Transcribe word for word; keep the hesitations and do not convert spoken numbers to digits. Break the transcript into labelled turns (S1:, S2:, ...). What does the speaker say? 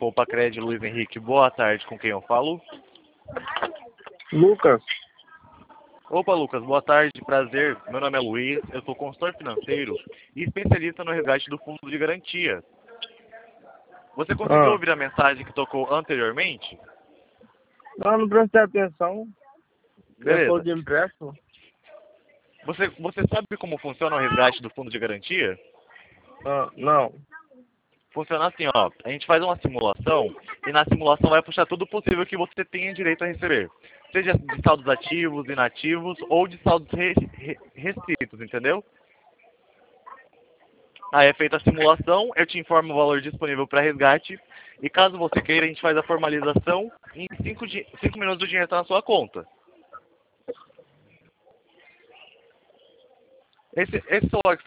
S1: Compacred, Luiz Henrique. Boa tarde, com quem eu falo?
S2: Lucas.
S1: Opa, Lucas, boa tarde, prazer. Meu nome é Luiz, eu sou consultor financeiro e especialista no resgate do fundo de garantia. Você conseguiu
S2: Ah.
S1: ouvir a mensagem que tocou anteriormente?
S2: Não, não prestei atenção.
S1: Beleza.
S2: De empréstimo.
S1: Você, você sabe como funciona o resgate do fundo de garantia?
S2: Ah, não.
S1: Funciona assim, ó. A gente faz uma simulação e na simulação vai puxar tudo possível que você tenha direito a receber. Seja de saldos ativos, inativos ou de saldos re, re, restritos, entendeu? Aí é feita a simulação, eu te informo o valor disponível para resgate e caso você queira, a gente faz a formalização e em cinco minutos o dinheiro está na sua conta. Esse, esse celular que